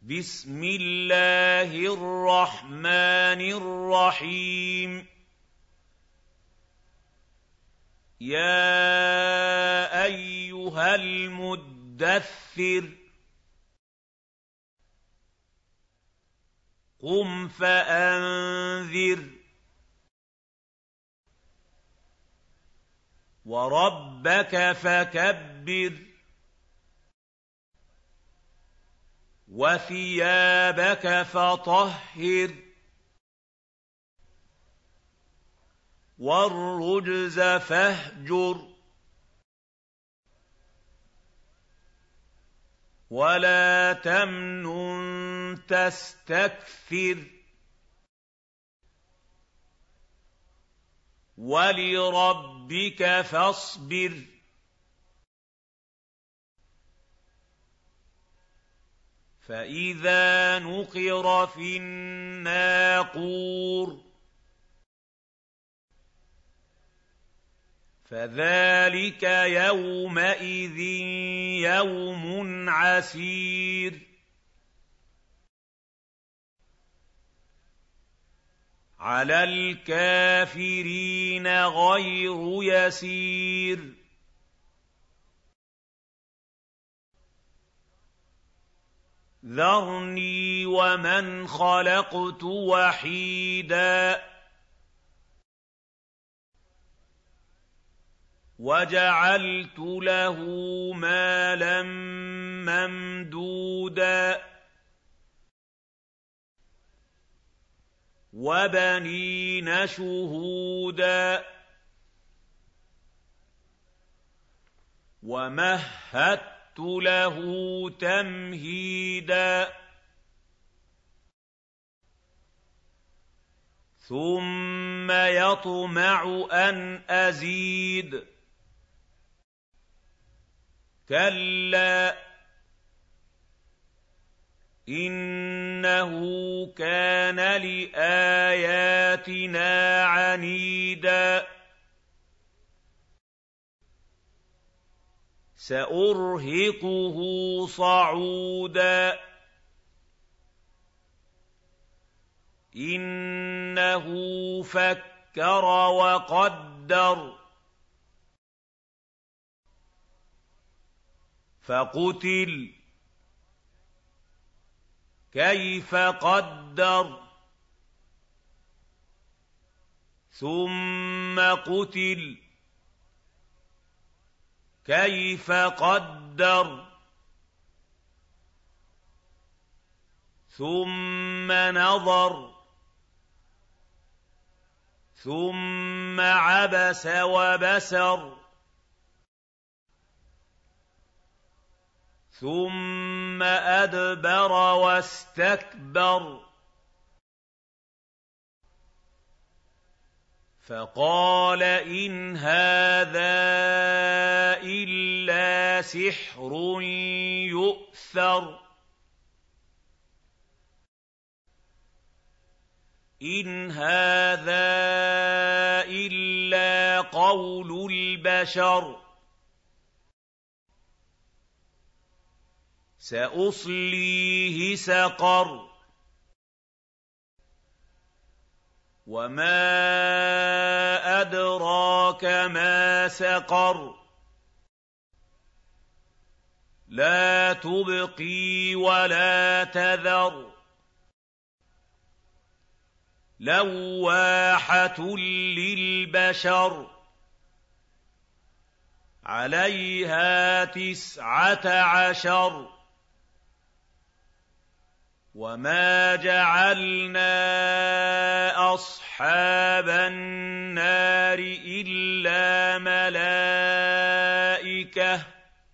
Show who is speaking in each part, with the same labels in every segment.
Speaker 1: بسم الله الرحمن الرحيم يا أيها المدثر قم فأنذر وربك فكبر وثيابك فطهر والرجز فاهجر ولا تمنن تستكثر ولربك فاصبر فإذا نقر في الناقور فذلك يومئذ يوم عسير على الكافرين غير يسير ذرني ومن خلقت وحيدا وجعلت له مالا ممدودا وبنين شهودا ومهدت له تمهيدا ثم يطمع أن أزيد كلا إنه كان لآياتنا عنيدا سأرهقه صعودا إنه فكر وقدر فقتل كيف قدر ثم قتل كيف قدر ثم نظر ثم عبس وبسر ثم أدبر واستكبر فقال إن هذا إلا سحر يؤثر إن هذا إلا قول البشر سأصليه سقر وما أدراك ما سقر لا تبقي ولا تذر لواحة للبشر عليها 19 وما جعلنا أصحاب النار إلا ملائكة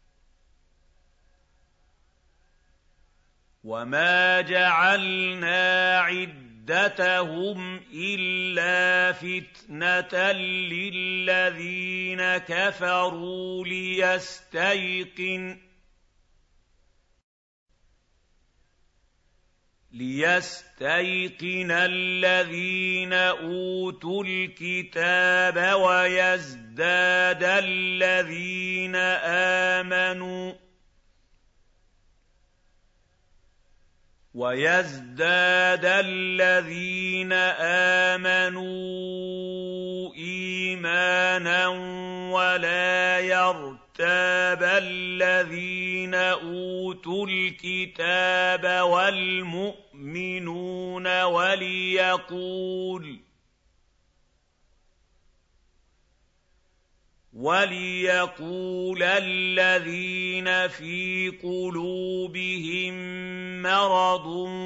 Speaker 1: وما جعلنا عدتهم إلا فتنة للذين كفروا ليستيقن الذين أوتوا الكتاب ويزداد الذين آمنوا وَيَزْدَادَ الَّذِينَ آمَنُوا إِيمَانًا وَلَا يَرْتَابَ الَّذِينَ أُوتُوا الْكِتَابَ وَالْمُؤْمِنُونَ وَلِيَقُولَ الَّذِينَ فِي قُلُوبِهِم مَّرَضٌ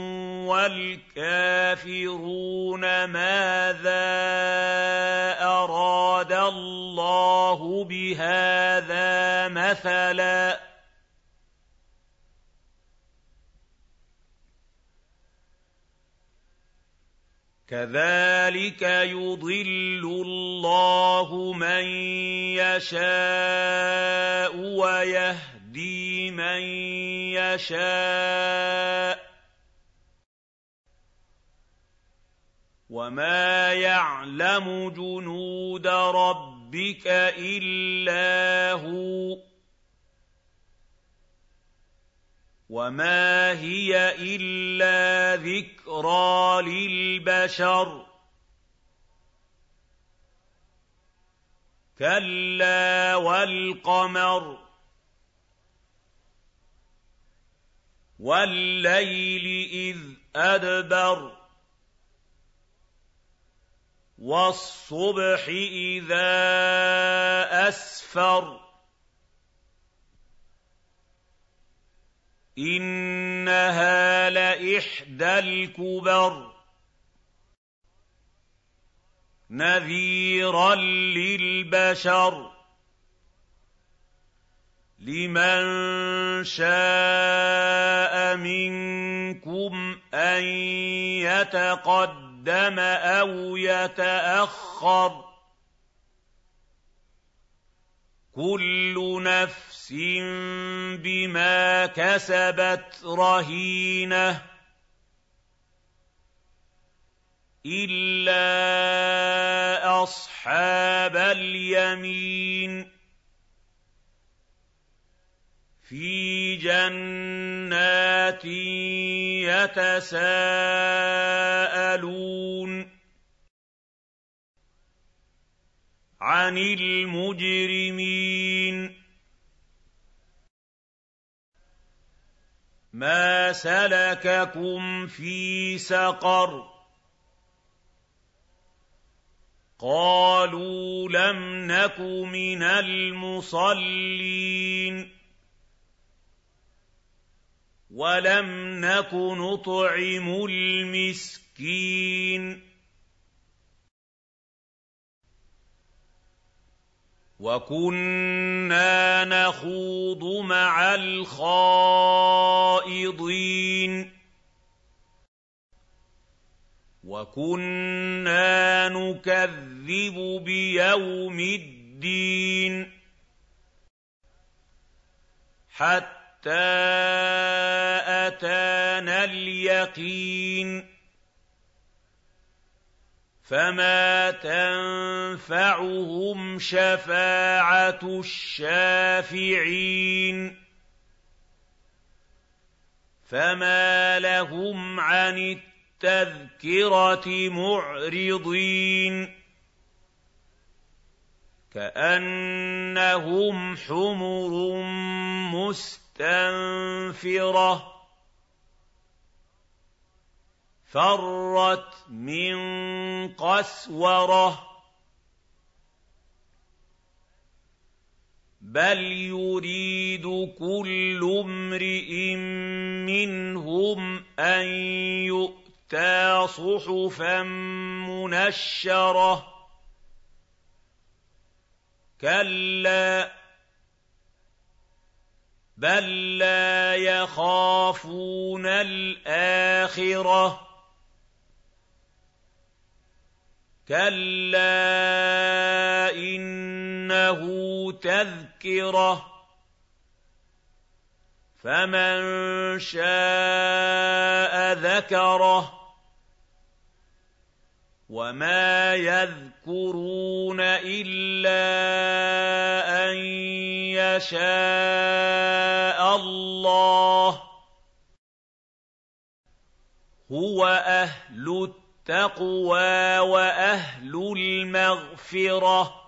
Speaker 1: وَالْكَافِرُونَ مَاذَا أَرَادَ اللَّهُ بِهَٰذَا مَثَلًا ۚ كَذَٰلِكَ يُضِلُّ اللَّهُ مَن يَشَاءُ وَيَهْدِي مَن يَشَاءُ ۚ وَمَا يَعْلَمُ جُنُودَ رَبِّكَ إِلَّا هُوَ ۚ وَمَا هِيَ إِلَّا ذِكْرَىٰ لِلْبَشَرِ كَلَّا وَالْقَمَرِ وَاللَّيْلِ إِذْ أَدْبَرَ وَالصُّبْحِ إِذَا أَسْفَرَ إِنَّهَا لَإِحْدَى الْكُبَرِ نَذِيرًا لِّلْبَشَرِ لِمَن شَاءَ مِنكُمْ أَن يَتَقَدَّمَ أَوْ يَتَأَخَّرَ ۚ كُلُّ نَفْسٍ بِمَا كَسَبَتْ رَهِينَةٌ إِلَّا أَصْحَابَ الْيَمِينِ فِي جَنَّاتٍ يَتَسَاءَلُونَ عَنِ الْمُجْرِمِينَ مَا سَلَكَكُمْ فِي سَقَرَ قَالُوا لَمْ نَكُ مِنَ الْمُصَلِّينَ وَلَمْ نَكُ نُطْعِمُ الْمِسْكِينَ وَكُنَّا نَخُوضُ مَعَ الْخَائِضِينَ وَكُنَّا نُكَذِّبُ بِيَوْمِ الدِّينِ حَتَّىٰ أَتَانَا الْيَقِينُ فَمَا تَنفَعُهُمْ شَفَاعَةُ الشَّافِعِينَ فَمَا لَهُمْ عَنِ التَّذْكِرَةِ مُعْرِضِينَ كَأَنَّهُمْ حُمُرٌ مُّسْتَنفِرَةٌ فَرَّتْ مِن قَسْوَرَةٍ بَلْ يُرِيدُ كُلُّ امْرِئٍ مِّنْهُمْ أَن يُؤْتَىٰ صُحُفًا مُّنَشَّرَةً كَلَّا بَل لَّا يَخَافُونَ الْآخِرَةَ كَلَّا إِنَّهُ تَذْكِرَةٌ فَمَن شَاءَ ذَكَرَهُ وَمَا يَذْكُرُونَ إِلَّا أَن يَشَاءَ اللَّهُ هُوَ أَهْلُ التَّقْوَىٰ وَأَهْلُ الْمَغْفِرَةِ